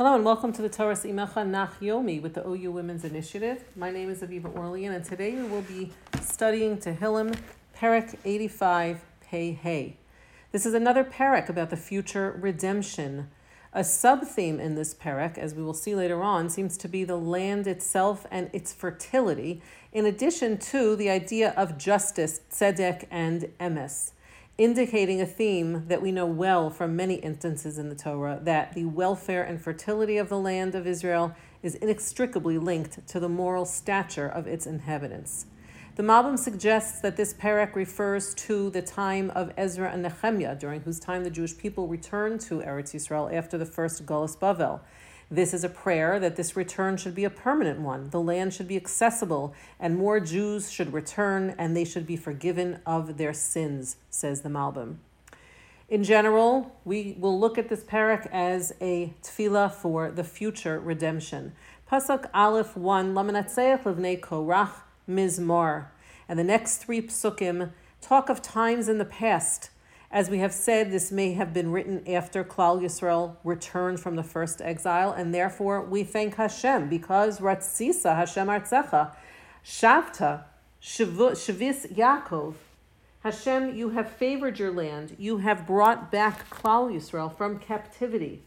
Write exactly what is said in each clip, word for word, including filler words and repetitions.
Hello and welcome to the Torah Imecha Nach Yomi with the O U Women's Initiative. My name is Aviva Orlean and today we will be studying Tehillim, Perek eighty-five, Pei Hey. This is another Perek about the future redemption. A sub-theme in this Perek, as we will see later on, seems to be the land itself and its fertility, in addition to the idea of justice, tzedek, and emes, indicating a theme that we know well from many instances in the Torah, that the welfare and fertility of the land of Israel is inextricably linked to the moral stature of its inhabitants. The Malbim suggests that this Perek refers to the time of Ezra and Nehemiah, during whose time the Jewish people returned to Eretz Yisrael after the first Golus Bavel. This is a prayer that this return should be a permanent one. The land should be accessible, and more Jews should return, and they should be forgiven of their sins, says the Malbim. In general, we will look at this Perek as a tefillah for the future redemption. Pasuk Aleph one, Lamanatseach Livnei Korach Mizmor. And the next three psukim talk of times in the past. As we have said, this may have been written after Klal Yisrael returned from the first exile, and therefore we thank Hashem, because Ratzisa Hashem Artzecha, Shavta, Shavis Yaakov. Hashem, you have favored your land. You have brought back Klal Yisrael from captivity.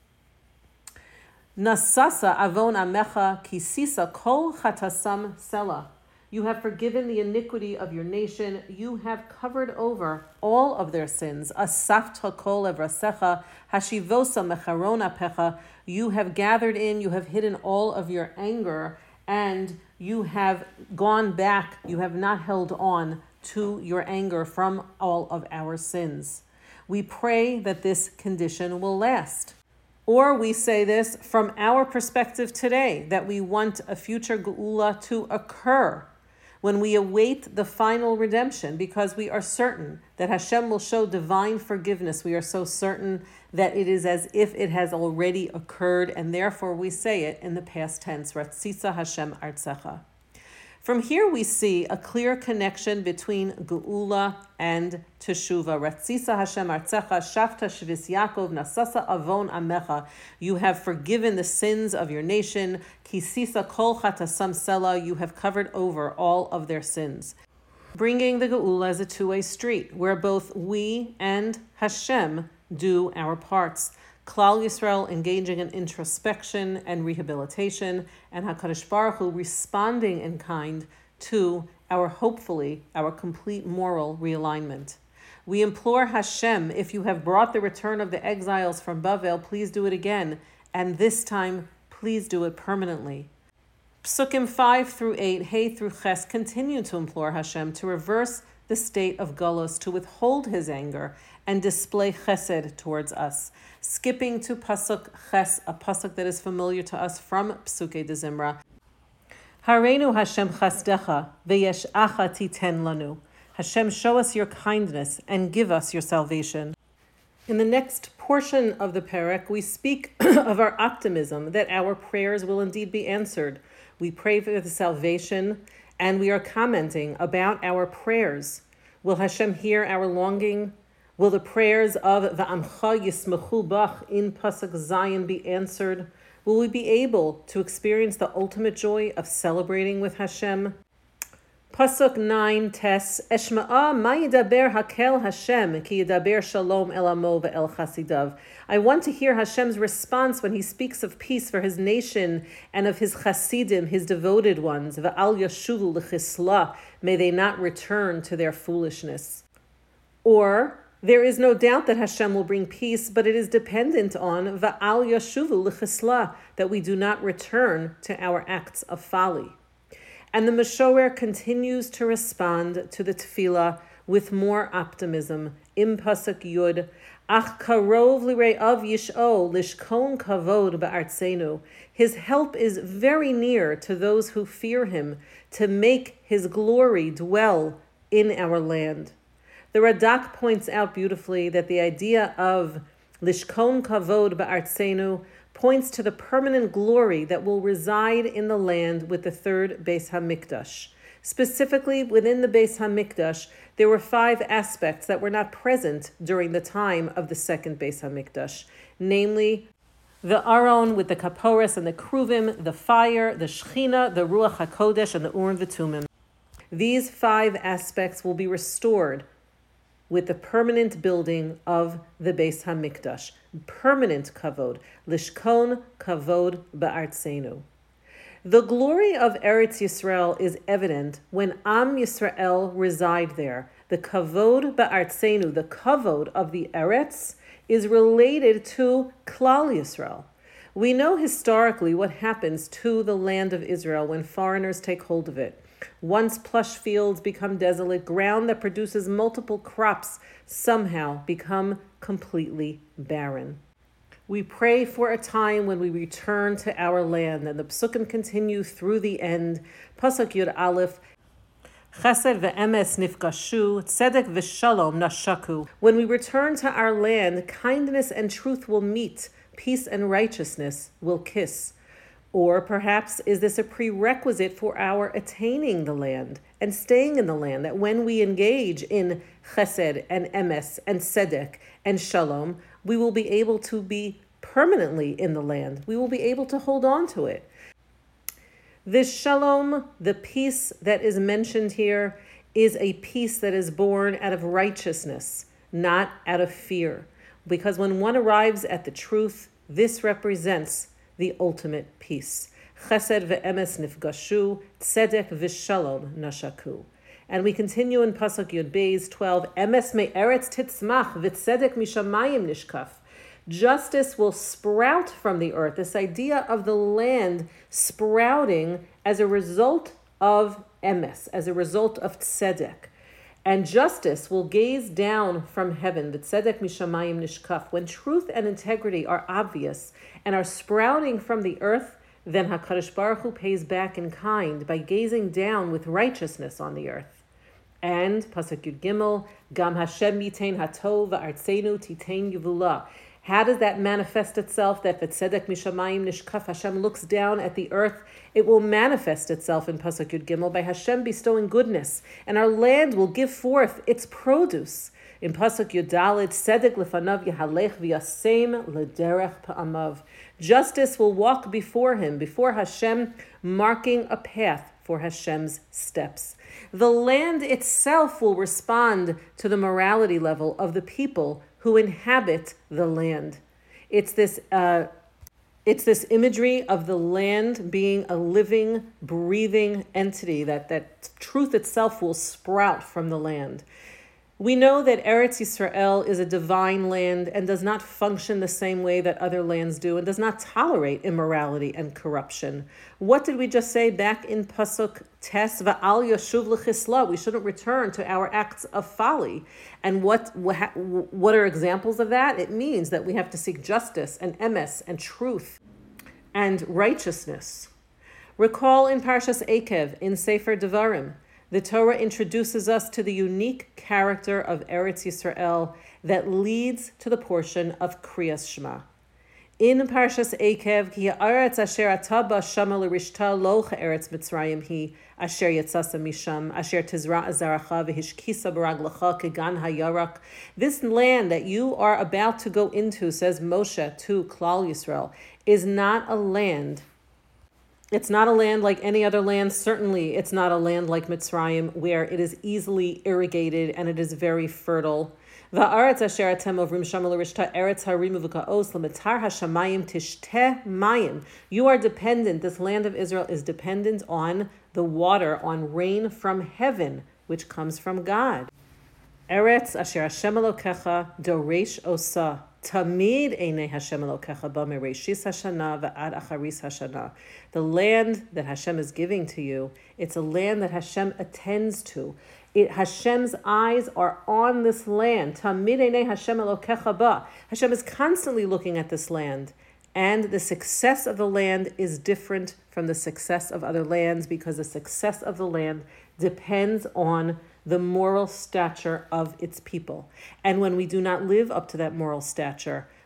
Nasasa avon amecha kisisa kol chatasam sela. You have forgiven the iniquity of your nation. You have covered over all of their sins. Asafta kol evrasecha, hashivosa mecharon apecha. You have gathered in, you have hidden all of your anger, and you have gone back. You have not held on to your anger from all of our sins. We pray that this condition will last. Or we say this from our perspective today, that we want a future geula to occur when we await the final redemption, because we are certain that Hashem will show divine forgiveness. We are so certain that it is as if it has already occurred, and therefore we say it in the past tense, Ratzisa Hashem Artzecha. From here we see a clear connection between Geula and Teshuvah. Ratzisa Hashem Artzecha, Shavta Shvis Yaakov, Nasasa Avon Amecha. You have forgiven the sins of your nation. Kisisa Kol Chatasam Sela. You have covered over all of their sins. Bringing the Geula as a two-way street, where both we and Hashem do our parts. Klal Yisrael engaging in introspection and rehabilitation, and HaKadosh Baruch Hu responding in kind to our, hopefully, our complete moral realignment. We implore Hashem, if you have brought the return of the exiles from Bavel, please do it again, and this time, please do it permanently. Psukim five through eight, Hey through Ches, continue to implore Hashem to reverse the state of Golos, to withhold his anger and display chesed towards us. Skipping to Pasuk Ches, a Pasuk that is familiar to us from Psukei de Zimra. Hareinu Hashem chasdecha v'yeshacha titen lanu. Hashem, show us your kindness and give us your salvation. In the next portion of the Perek, we speak of our optimism that our prayers will indeed be answered. We pray for the salvation, and we are commenting about our prayers. Will Hashem hear our longing? Will the prayers of V'amcha Yismechu Bach in Pasuk Zayin be answered? Will we be able to experience the ultimate joy of celebrating with Hashem? Pasuk nine Tes Eshma'a ma yidaber hakel Hashem ki yidaber shalom el amo ve'el chasidav. I want to hear Hashem's response when he speaks of peace for his nation and of his chasidim, his devoted ones. Ve'al yashuvu l'chisla, may they not return to their foolishness. Or, there is no doubt that Hashem will bring peace, but it is dependent on Va'al Yashuvu L'Chisla, that we do not return to our acts of folly. And the Meshower continues to respond to the tefillah with more optimism. Im Pasuk Yud, Ach karov lire'av yish'o lishkon kavod ba'artzenu. His help is very near to those who fear him, to make his glory dwell in our land. The Radak points out beautifully that the idea of Lishkon Kavod Ba'artzenu points to the permanent glory that will reside in the land with the third Beis HaMikdash. Specifically, within the Beis HaMikdash, there were five aspects that were not present during the time of the second Beis HaMikdash, namely The Aron with the Kaporis and the Kruvim, the fire, the Shechina, the Ruach HaKodesh, and the Urim V'Tumim. These five aspects will be restored with the permanent building of the Beis HaMikdash. Permanent kavod. Lishkon kavod ba'artzenu. The glory of Eretz Yisrael is evident when Am Yisrael reside there. The kavod ba'artzenu, the kavod of the Eretz, is related to Klal Yisrael. We know historically what happens to the land of Israel when foreigners take hold of it. Once plush fields become desolate, ground that produces multiple crops somehow become completely barren. We pray for a time when we return to our land, and the psukim continue through the end. Pasuk Yud Aleph, Chesed ve'emes nifgashu, tzedek v'shalom nashaku. When we return to our land, kindness and truth will meet, peace and righteousness will kiss. Or perhaps is this a prerequisite for our attaining the land and staying in the land, that when we engage in chesed and emes and tzedek and shalom, we will be able to be permanently in the land. We will be able to hold on to it. This shalom, the peace that is mentioned here, is a peace that is born out of righteousness, not out of fear. Because when one arrives at the truth, this represents the ultimate peace. Chesed ve'emes nifgashu, tzedek v'shalom nashaku. And we continue in Pasuk Yud Beis twelve, Emes me'eretz titzmach, v'tzedek mishamayim nishkaf. Justice will sprout from the earth. This idea of the land sprouting as a result of emes, as a result of tzedek. And justice will gaze down from heaven, v'tzedek mishamayim nishkaf. When truth and integrity are obvious and are sprouting from the earth, then HaKadosh Baruch Hu pays back in kind by gazing down with righteousness on the earth. And Pasuk Yud Gimel, Gam Hashem yitain hatov v'artzenu titain yivula. How does that manifest itself? That v'tzedek mishamayim nishkaf, Hashem looks down at the earth. It will manifest itself in Pasuk Yud Gimel by Hashem bestowing goodness, and our land will give forth its produce. In Pasuk Yud Dalet, tzedek lefanav yahalech v'yasem lederech pa'amav. Justice will walk before him, before Hashem, marking a path for Hashem's steps. The land itself will respond to the morality level of the people who inhabit the land. It's this uh, it's this imagery of the land being a living, breathing entity, that, that truth itself will sprout from the land. We know that Eretz Yisrael is a divine land and does not function the same way that other lands do, and does not tolerate immorality and corruption. What did we just say back in Pasuk Tes? Va'al yashuv l'chisla. We shouldn't return to our acts of folly. And what what are examples of that? It means that we have to seek justice and emes and truth and righteousness. Recall in Parshas Ekev, in Sefer Devarim, the Torah introduces us to the unique character of Eretz Yisrael that leads to the portion of Kriyas Shema. In Parshas Ekev, Ki ha'aretz asher ata ba shama l'rishta lo cha'eretz Mitzrayim hi asher yatzasa misham asher tizra azaracha v'hishkisa baraglacha kegan hayarak. This land that you are about to go into, says Moshe to Klal Yisrael, is not a land It's not a land like any other land. Certainly, it's not a land like Mitzrayim, where it is easily irrigated and it is very fertile. Va'aretz asher atem ovrim shama l'rishta eretz harim uv'ka'os l'metar hashamayim tishteh mayim. You are dependent, this land of Israel is dependent on the water, on rain from heaven, which comes from God. Eretz asher Hashem Elokecha doresh osa. Tamid einei Hashem Elokecha ba mereshis hashana va'ad acharis hashana. The land that Hashem is giving to you, it's a land that Hashem attends to. It, Hashem's eyes are on this land. Tamid einei Hashem Elokecha ba. Hashem is constantly looking at this land. And the success of the land is different from the success of other lands, because the success of the land depends on the moral stature of its people. And when we do not live up to that moral stature,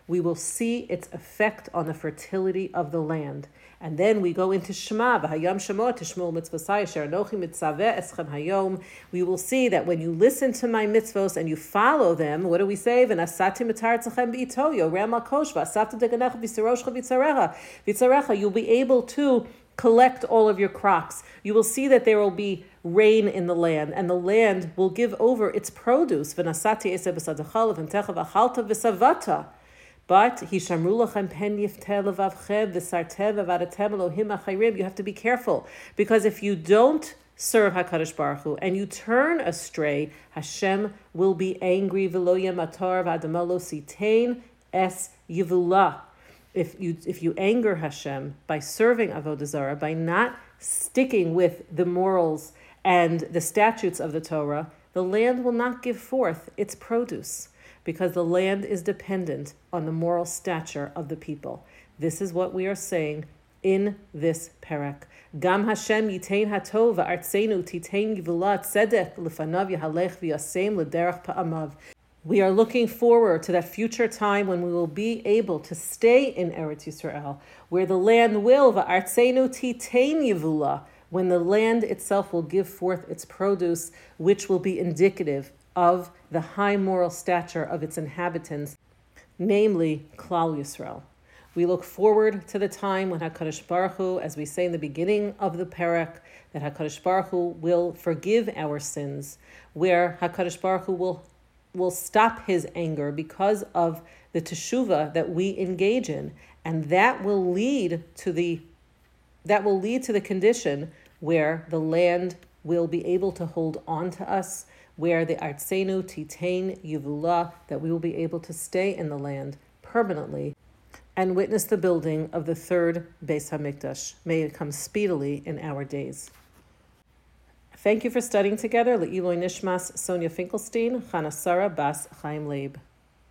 we will see its effect on the fertility of the land. And then we go into Shema, V'hayam Shemot Tishmol Mitzvosai Asher Anochi Mitzaveh Eschem Hayom. We will see that when you listen to my mitzvos and you follow them, what do we say? V'nasati mitar tzechem b'ito, yoreh malkosh, v'asafta deganecha v'siroshcha v'tzarecha. V'tzarecha, you'll be able to collect all of your crops. You will see that there will be rain in the land, and the land will give over its produce. V'nasati eseh b'sadachal v'mtecha v'achalta v'savata. But hishamru lachem pen yifteh levavchem v'sarteh v'vadatem Elohim achayrim. You have to be careful, because if you don't serve HaKadosh Baruch Hu and you turn astray, Hashem will be angry. V'lo yematar v'adama lo sitein es yivula. If you if you anger Hashem by serving Avodah Zarah, by not sticking with the morals and the statutes of the Torah, the land will not give forth its produce, because the land is dependent on the moral stature of the people. This is what we are saying in this parak. Gam Hashem yitein hatov v'artzenu titein yivula tzedek lefanav yahalech v'yasem l'derech pa'amav. We are looking forward to that future time when we will be able to stay in Eretz Yisrael, where the land will, v'artzenu titein yivula, when the land itself will give forth its produce, which will be indicative of the high moral stature of its inhabitants, namely Klal Yisrael. We look forward to the time when HaKadosh Baruch Hu, as we say in the beginning of the parak, that HaKadosh Baruch Hu will forgive our sins, where HaKadosh Baruch Hu will, will stop his anger because of the teshuvah that we engage in, and that will lead to the that will lead to the condition where the land will be able to hold on to us, where the artzenu titein yivula, that we will be able to stay in the land permanently and witness the building of the third Beis HaMikdash. May it come speedily in our days. Thank you for studying together. Le'iloi Nishmas Sonia Finkelstein, Chana Sarah Bas Chaim Leib.